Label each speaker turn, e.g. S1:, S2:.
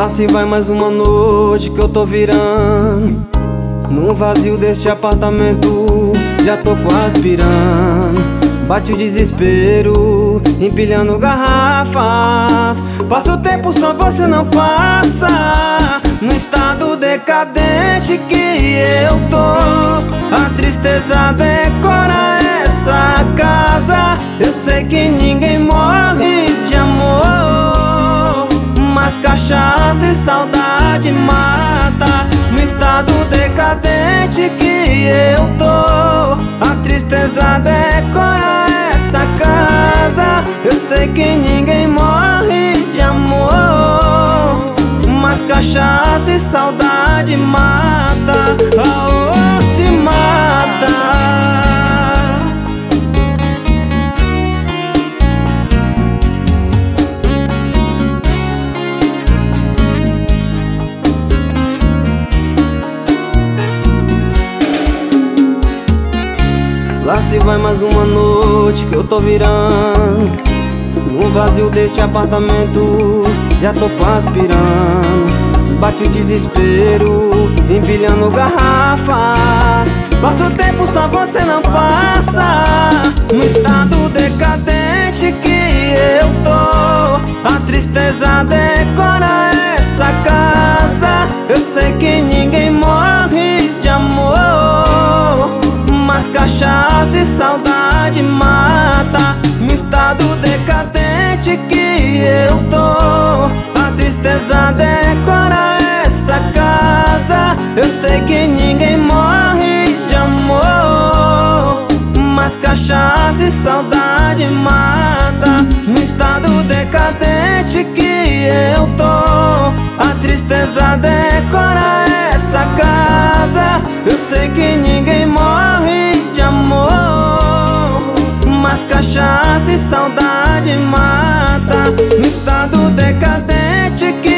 S1: Lá se vai mais uma noite que eu tô virando. No vazio deste apartamento já tô quase pirando. Bate o desespero, empilhando garrafas. Passa o tempo, só você não passa. No estado decadente que eu tô, a tristeza decora essa casa. Eu sei que ninguém morre de amor, mas cachaça e saudade mata. No estado decadente que eu tô, a tristeza decora essa casa. Eu sei que ninguém morre de amor, mas cachaça e saudade mata. Oh, se mata. Lá se vai mais uma noite que eu tô virando. No vazio deste apartamento já tô quase pirando. Bate o desespero, empilhando garrafas. Passa o tempo, só você não passa. No estado decadente que eu tô, a tristeza decora essa casa. Eu sei que ninguém morre de amor, mas cachaça e saudade mata. No estado decadente que eu tô, a tristeza decora essa casa. Eu sei que ninguém morre de amor, mas cachaça e saudade mata. No estado decadente que eu tô, a tristeza decora essa casa. Eu sei que ninguém morre de amor, mas cachaça e saudade mata. No estado decadente que